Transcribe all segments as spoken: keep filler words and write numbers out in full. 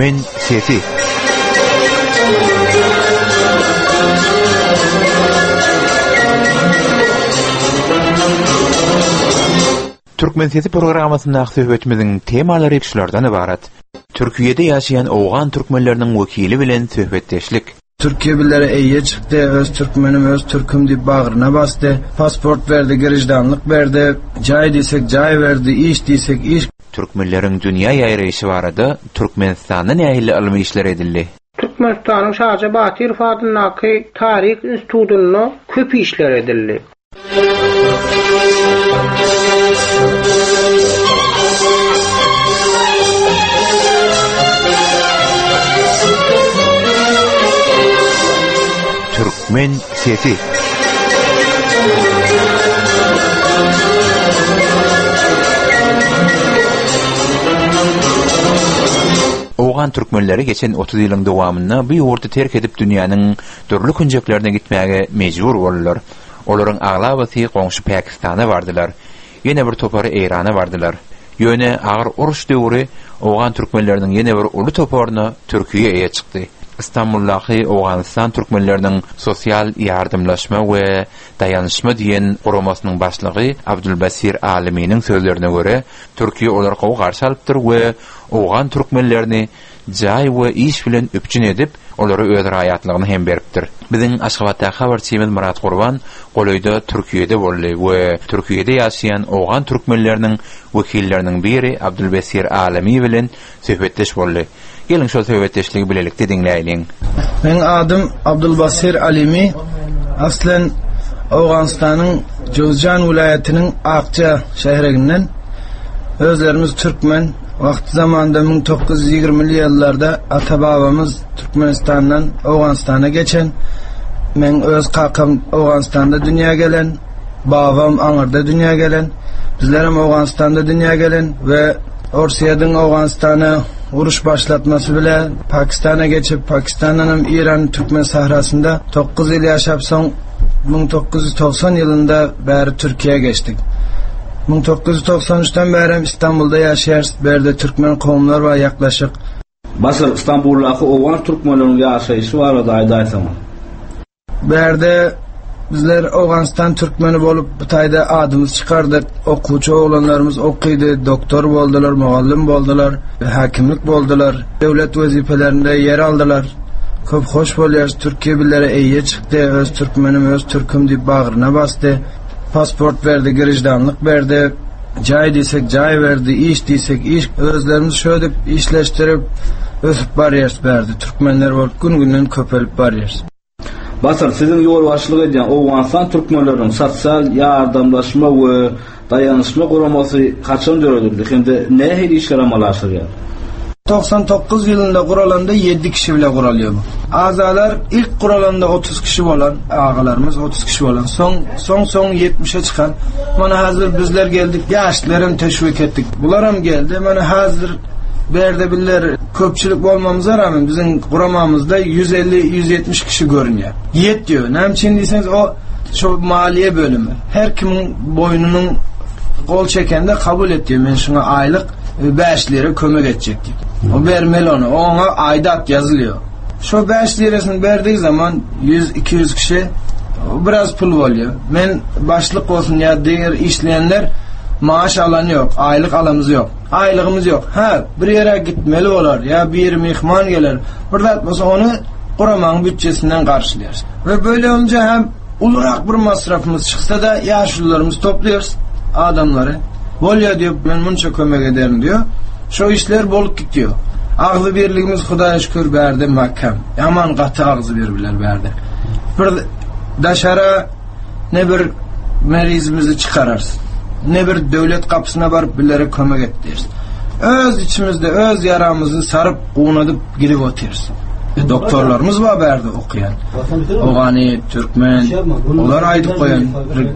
Türkmen sesi. Türkmen sesi programmasynda söhbetimizin temalary şulardan ibarat. Türkiýede ýaşaýan owgan türkmenleriniň wekili bilen söhbetdeşlik. Türkiye billere eýe çykdy, öz türkmenim, öz türküm diýip bagyryna basdy. Pasport berdi, girişdanlyk berdi, jaý diýsek jaý berdi, iş diýsek iş. Türkmenleriň dünýä ýaýraýşy barada Türkmenistanyň nähili ilmi işler edildi. Türkmenistanyň Şaja Batyr Fadynaky Taryh institutyny köp işler edildi. Türkmen sesi. Owgan türkmenleri geçen otuz ýylyň dowamynda bu ýurtdy terk edip dünýäniň dörli künjeklerine gitmäge mejbur boldylar. Olaryň aglabasy goňşy Pakistana bardylar. Ýene bir topary Eýrana bardylar. Ýöne agyr uruş döwri owgan türkmenleriniň ýene bir uly toparyna Türkiýe'ye çykdy. İstanbul'daki Awganistan Türkmenlerinin sosyal yardımlaşma ve dayanışma diyen quramasının başlığı Abdülbasir Alimi'nin sözlerine göre Türkiye olarak o karşı alıptır ve Awgan Türkmenlerini jay ve iş bilen öpçün edip onları öz hayatlarını hem beripdir. Bizim Aşgabatda habarçimiz Murat Qurban Qoloyda Türkiye'de boldy ve Türkiye'de ýaşaýan Awgan Türkmenlerinin wekilleriniň biri Abdülbasir Alimi bilen söhbetdeş boldy. Gelin şol söhbetdeşligi bilelikde dinleýin. Men adım Abdülbasir Alimi. Aslen Awganistanyň Jowzjan vilayetiniň Akça şäherinden. Özlerimiz Türkmen. Wagt zamanında bin dokuz yüz ýygirmili ýyllarda ata-babamız Türkmenistandan Awganistana geçen. Men öz kakam Awganistanda dünýäge gelen, babam aňarda dünýäge gelen. Bizler hem Awganistanda dünýäge gelen we Orsiýadyň Awganistana uruş başlatması bilen Pakistan'a geçip Pakistan'dan hem İran Türkmen sahrasında dokuz yıl yaşap son bin dokuz yüz doksan yılında beri Türkiye'ye geçtik. bin dokuz yüz doksan üçten beri İstanbul'da yaşayarız. Berde Türkmen kavimler var yaklaşık. Basır İstanbul'daki Awgan Türkmenlerin yaşayışı var o da aydaysama. Berde bizler Awganistan Türkmeni bolup bu tayda adımız çıkardık. Okuçu oğlanlarımız okuydu, doktor boldular, muallim boldular, hakimlik boldular, devlet vazifelerinde yer aldılar. Köp hoş bolýar. Türkiye billere eýe çykdy, öz türkmenim, öz türküm diýip bagyryna basdy. Pasport berdi, girişdanlyk berdi, jaý diýsek jaý berdi, iş diýsek iş. Özlerimiz şöyle işleştirip ösüp barýar berdi. Türkmenler bolup gün-günden köpelip barýar. Basar sizin yol başlyk edýän Awganistan türkmenleriniň sosial ýardamlaşma we dayanışma guramasy kaçan döredildi? Hem de nähili işler amalaşýar? doksan dokuz yılında kuralanda yedi kişi bile kuralıyor bu. Azalar ilk kuralanda otuz kişi olan ağalarımız otuz kişi olan son son son yetmişe çıkan. Mana hazır bizler geldik, yaşlılarım teşvik ettik. Bularım geldi. Mana hazır berde biller köpçülük olmamıza rağmen bizim kuramamızda yüz elli yüz yetmiş kişi görünüyor. Yet diyor. Nemçin diyseniz o şu maliye bölümü. Her kimin boynunun kol çekende kabul et diyor. Ben şuna aylık beş lira kömek edecek diyor. O vermeli onu. Ona aidat yazılıyor. Şu beş lirasını verdiği zaman yüz iki yüz kişi biraz pul oluyor. Men başlık olsun ya diğer işleyenler maaş alanı yok. Aylık alamız yok. Aylığımız yok. Ha bir yere gitmeli olur. Ya bir mihman gelir. Burada onu kuramanın bütçesinden karşılıyoruz. Ve böyle olunca hem ulurak bir masrafımız çıksa da yaşlılarımız topluyoruz. Adamları. Bolya diyor ben bunca kömek ederim diyor. Şu işler bolup gidiyor. Ağzı birliğimiz Hudaýa şükür berdi makam. Yaman katı ağzı birbiler berdi. Bir daşara ne bir merizimizi çıkararız. Ne bir devlet kapısına varıp billere kömek ettiririz. Öz içimizde öz yaramızı sarıp uğnadıp girip otururuz. E, doktorlarımız var berdi okuyan. Awgany, Türkmen, olar aydıp koyan.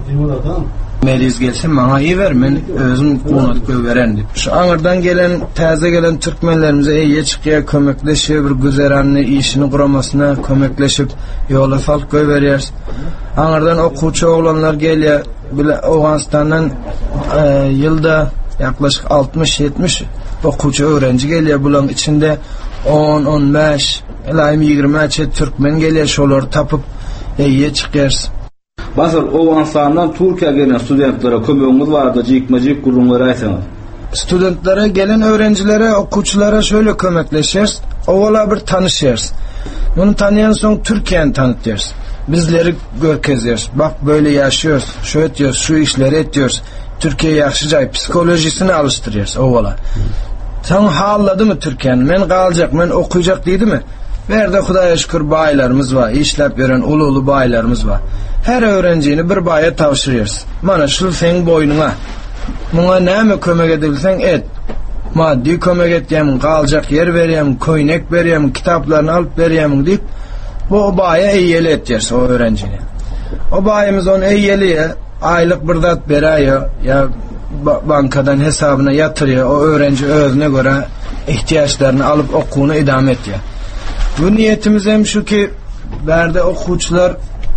Meriz gelsin bana iyi ver, men özüm uğnadıp veren deyip. Şu Aňardan gelen, täze gelen Türkmenlerimize eýe çykýar, kömekleşip, bir güzeranly işini kuramasına kömekleşip ýola salyp berýär. Aňardan okuwçy oglanlar gelýär, bile Awganistandan e, ýylda yaklaşık altmış yetmiş okuwçy öğrenci gelýär. Buların içinde on on beş elaym ýigirme çet türkmen gelýär, olar tapyp eýe çykýar. Basar Owganstandan Türkiýe gelen studentlere kömegiňiz barda, jykma-jyk gurulmalar aýsaňyz. Studentlere, gelen öğrencilere, okuçlara şöyle kömekleşiriz. Ovala bir tanışırız. Bunu tanıyan son Türkiye'ni tanıtıyoruz. Bizleri görkeziyoruz. Bak böyle yaşıyoruz. Şu ediyoruz, şu işleri ediyoruz. Türkiye yaşayacak. Psikolojisini alıştırıyoruz ovala. Sen halladı mı Türkiye'nin? Men kalacak, men okuyacak deydi mi? Verde Hudaya şükür baylarımız var. İşlep veren ulu ulu baylarımız var. Her öğrencini bir baya tavşırıyoruz. Mana şu sen boynuna. Buna näme kömek edebilsen et. Maddi kömek edýäm, galjak yer berýäm, köýnek berýäm, kitaplarını alıp berýäm diýip bu baya eýeli etýär o öğrencini. O bayymız onu eýeliye aylık bir zat berýär ya bankadan hesabına yatırıyor. O öğrenci özüne göre ihtiyaçlarını alıp okuwuny idame etýär. Bu niyetimiz hem şu ki berde okuwçylar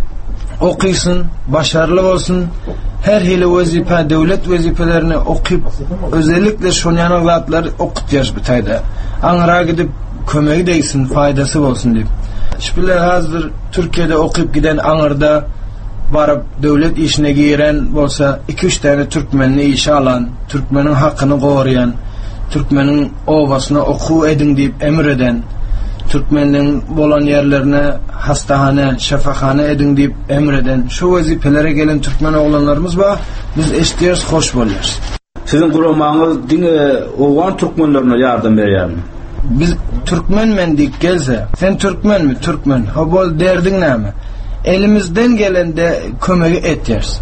okuysun, başarılı olsun, her hili vazife, devlet vazifelerini okuyup, özellikle şun yanı zatları okutuyar bir tayda. Ankara'ya gidip kömeği değilsin, faydası olsun deyip. Şüphele hazır Türkiye'de okuyup giden Ankara'da varıp devlet işine giren olsa iki üç tane Türkmenli işe alan, Türkmenin hakkını koruyan, Türkmenin ovasına oku edin deyip emreden, Türkmenlerin bolan yerlerine hastahane, şefahane edin deyip emreden, şu vazifelere gelen Türkmen oğlanlarımız var. Biz eştiyoruz, hoş boluyoruz. Sizin kurulmaňyz dine oğlan Türkmenlerine yardım berýärmi? Biz Türkmenmen deyip gelse, sen Türkmen mi? Türkmen. Ha bol derdin näme? Elimizden gelen de kömegi etýärs.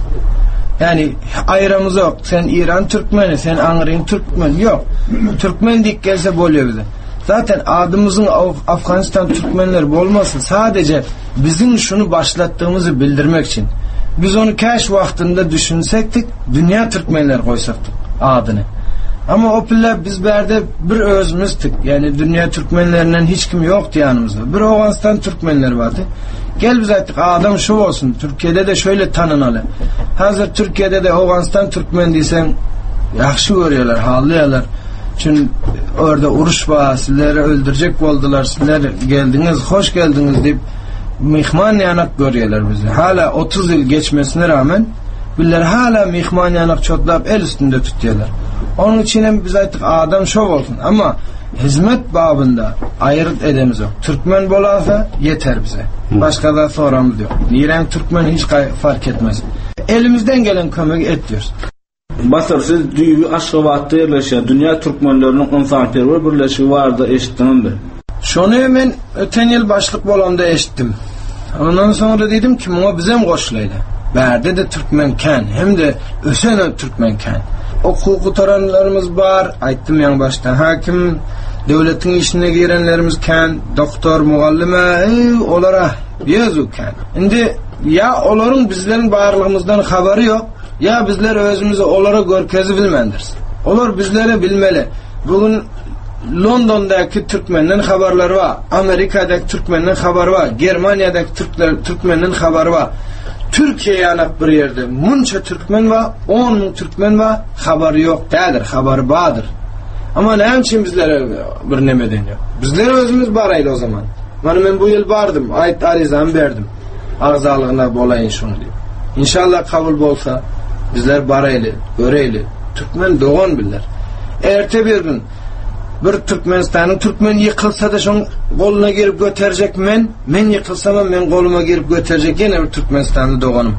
Yani ayramız yok. Sen İran Türkmeni, sen Angryn Türkmen. Yok. Türkmen deyip gelse bolýar bize. Zaten adımızın Af- Afganistan Türkmenleri olmasın, sadece bizim şunu başlattığımızı bildirmek için. Biz onu keş vaktinde düşünsektik, dünya Türkmenler koysaktık adını. Ama o piller biz berde bir özümüzdük. Yani dünya Türkmenlerinden hiç kim yoktu yanımızda. Bir Afganistan Türkmenleri vardı. Gel biz artık adam şu olsun, Türkiye'de de şöyle tanınalı. Hazır Türkiye'de de Afganistan Türkmen diysen yaxşı görüyorlar, halliyorlar. Çünkü orada uruş var, sizleri öldürecek oldular, sizler geldiniz, hoş geldiniz deyip mihman yanak görüyorlar bizi. Hala otuz yıl geçmesine rağmen biller hala mihman yanak çotlap el üstünde tutuyorlar. Onun için biz artık adam şov olsun ama hizmet babında ayırt edemiz yok. Türkmen bolasa yeter bize. Başka da soramız yok. Niren Türkmen hiç fark etmez. Elimizden gelen kömek ediyoruz. Basar, siz düýbi Aşgabatda ýerleşýän Dünya Türkmenleriniň ynsanperwer birleşigi barada eşitdiňizmi? Şonu men öten ýyl başlyk bolanda eşitdim. Ondan sonra dedim ki, "Muňa bizem goşulayla." Berde de Türkmenken, hem de ösen Türkmenken. Okuw gutaranlarymız bar, aýtdym ýa başta. Hakim, devletin işine girenlerimiz kan, doktor, muallime, olara ýazýarken. Indi ya olaryň bizleriň barlygymyzdan habary ýok. Ya bizler özümüzü olara görkezi bilmendirsin. Olar bizlere bilmeli. Bugün London'daki Türkmenlerin haberleri var. Amerika'daki Türkmenlerin haberi var. Germanya'daki Türkler, Türkmenlerin haberi var. Türkiye'ye yanak bir yerde munça Türkmen var, on Türkmen var, haberi yok değildir, haberi bağdır. Ama ne için bizlere bir nemeden yok? Bizlere özümüz barayla o zaman. Bana ben bu yıl bardım, ait arizam verdim. Ağzalığına bolayın şunu diyor. İnşallah kabul olsa bizler baraylı, göreyli, Türkmen doğan biller. Erte bir gün bir Türkmenistan'ın Türkmen yıkılsa da şun koluna girip götürecek men, men yıkılsam men koluma girip götürecek yine bir Türkmenistan'da doğanım.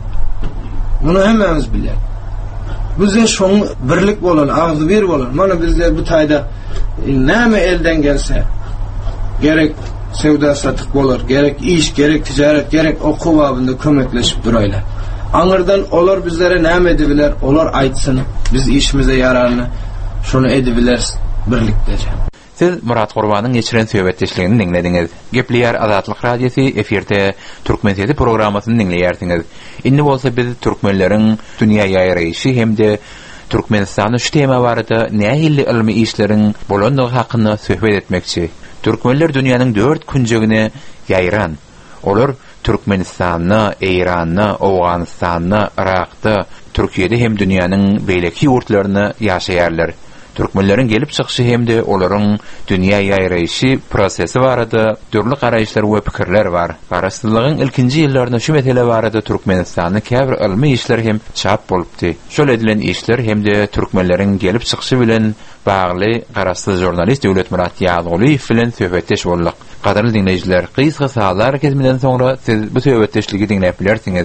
Bunu hemimiz bilir. Bize şun birlik bolan, ağzı bir bolan. Mana bizler bu tayda näme elden gelse, gerek sevda satık bolar, gerek iş, gerek ticaret, gerek okuw babında kömekleşip duraylar. Anırdan olar bizlere näme edibiler, olar aýtsyn, biz işimize yararını şunu edibileriz birlikdece. Siz Murat Gurbanyň geçiren söhbetdeşligini dinlediňiz. Gepliýär Azatlyk radiosi efirde Türkmen sesi programmasyny dinleýärsiňiz. Indi bolsa biz türkmenleriň dünýä ýaýraýyşy hemde Türkmenistanyň şu tema barada nähili ilmi işleriň bolandygy hakyna söhbet etmekçi. Türkmenler dünýäniň dört künjegine ýaýran. Olar Türkmenistanyny, Iranyny, Awganystanyny, Irakda, Türkiýede hem dünýäniň beýleki ýurtlaryny ýaşaýarlar. Türkmenlerin gelip çykyşy hemde olaryň dünýä ýaýraýşy prosesi barada dörli garaýşlar we pikirler bar. Garaşsyzlygyň ilkinji ýyllaryna şu mesele barada Türkmenistanyň käbir ilmi işler hem çap bolupdy. Şol edilen işler hemde Türkmenleriň gelip çykyşy bilen bagly garaşsyz jurnalist Döwlet Murat Ýalygiýew bilen söhbetdeş boldyk. Gaderli dinleyijiler, gysga salar kesmeden soňra siz bu söhbetdeşligi dinläp bilersiňiz.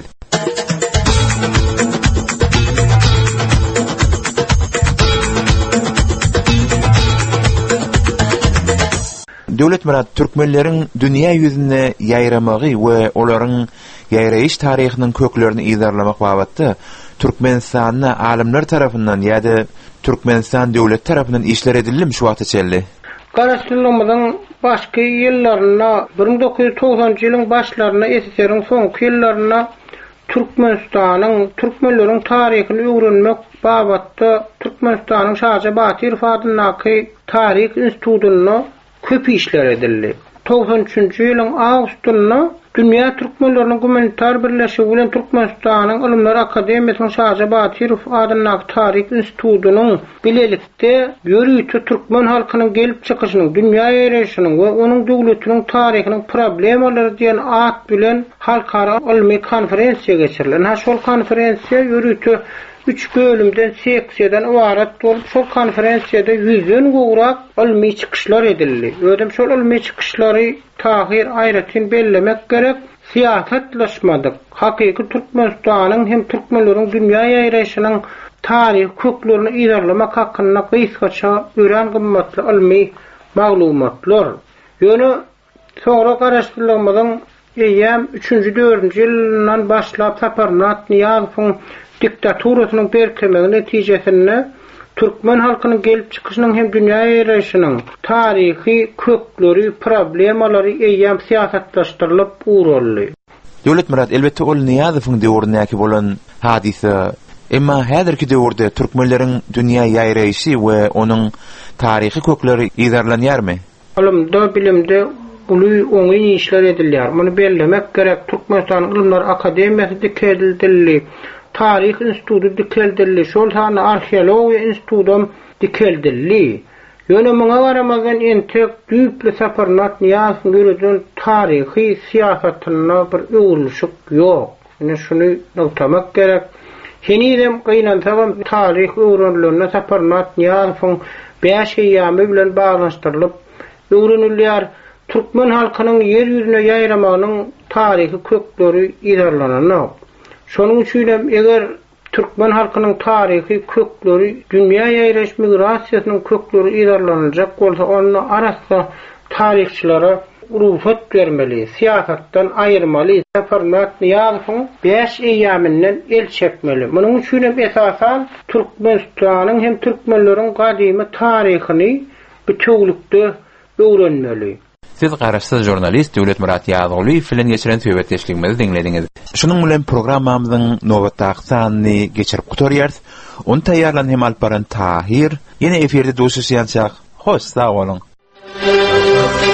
Döwlet Murat türkmenleriň dünýä ýüzüne ýaýramagy we olaryň ýaýraýyş taryhynyň köklerini ýazarlamak babatda Türkmenistanyň alimler tarapyndan ýa-da Türkmenistan döwlet tarapyndan işler edildim şu wagta çelli. Garaşdyrylmadan başky ýyllaryna bir ming dokuz ýüz togsanjy ýylyň başlaryna SSR'ň soňky ýyllaryna Türkmenistanyň türkmenleriň taryhyny öwrenmek babatda Türkmenistanyň Şaja Batyr Fadynaky Taryh institutyny köp işler edildi. doksan üçünji ýylyň awgustynda Dünýä Türkmenleriniň Gumanitar Birleşigi bilen Türkmenistanyň Ilmler Akademiýasynyň Şaja Batyrov adyny Taryh institutynyň bilelikde ýörüýti türkmen halkynyň gelip çykyşynyň dünýä ýaýraýyşynyň we onuň döwletiniň taryhynyň problemalary diýen at bilen halkara ilmi konferensiýa geçirilen. Ha şol konferensiýa ýörüýti üç bölümden seksiyeden ibaret bolup şol konferensiýada yüzden gowrak ilmi çykyşlar edildi. Ödüm şol ilmi çykyşlary tahir aýratyn bellemek gerek. Siýasatlaşmadyk. Hakyky Türkmenistanyň hem türkmenleriň dünýä ýaýraýyşynyň taryh köklerini ýazarlamak hakynda gysgaça ören gymmatly ilmi maglumatlar. Ýöne soňra garaşdyrylmadan eýem üçünji dördünji ýyldan başlap Saparnat Niýazowyň diktaturasynyň berkemegi netijesinde Türkmen halkynyň gelip çykyşynyň hem dünýä ýaýraýyşynyň taryhy kökleri, problemalary eýem siýasatlaşdyrylyp uruldy. Döwlet Murat elbetde ol Niýazowyň döwründäki bolan hadise, emma häzirki döwürde türkmenleriň dünýä ýaýraýyşy we onuň taryhy kökleri ýazarlanýarmy? Alymda bilimde uly oňy işler edilýär. Muny bellemek gerek. Türkmenistanyň Ilmler Akademiýasy dikeldi. Taryh institutu dikeldi. Şol sany arheologiýa institutum dikeldi. Ýöne muňa garamazdan entek düýpli Saparnat Niýazowyň görülen taryhy siýasatyna bir öwrülşik ýok. Ýöne şuny noktamak gerek. Henidem gynantabam taryh öwrenlerine Saparnat Niýazowyň beş ýamy bilen baglanşdyrylyp öwrenilýär. Türkmen halkynyň ýer ýüzüne ýaýramagynyň taryhy kökleri ýazarlanýar. Şonuň üçin hem eger türkmen halkynyň taryhy kökleri dünýä ýaýraýyş migrasiýasynyň kökleri ýazarlanajak bolsa onu arasynda taryhçylara ruhsat bermeli, siýasatdan aýyrmaly. Saparnat Niýazowyň beş eýaminden el çekmeli. Munyň üçin hem esasan Türkmenistanyň hem türkmenleriň gadymy taryhyny bütünlükde öwrenmeli. Siz garaşsyz jurnalist Döwlet Murat Ýalygiýew bilen geçiren söhbetdeşligimizi dinlediňiz. Şunun bilen programmamyzyň nowatdaky sanyny geçirip gutarýarys. Onu taýýarlan hem alparan Tahir. Ýene eferde duşuşýançak. Hoş, sag bolun.